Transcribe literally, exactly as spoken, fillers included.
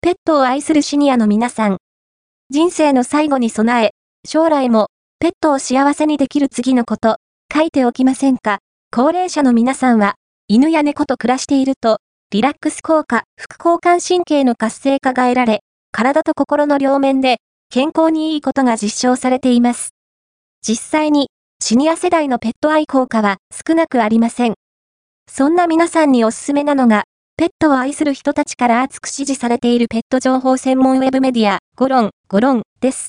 ペットを愛するシニアの皆さん。人生の最後に備え、将来もペットを幸せにできる次のこと、書いておきませんか？高齢者の皆さんは、犬や猫と暮らしていると、リラックス効果、副交感神経の活性化が得られ、体と心の両面で健康にいいことが実証されています。実際に、シニア世代のペット愛好家は少なくありません。そんな皆さんにおすすめなのが、ペットを愛する人たちから熱く支持されているペット情報専門ウェブメディア、ゴロン、ゴロンです。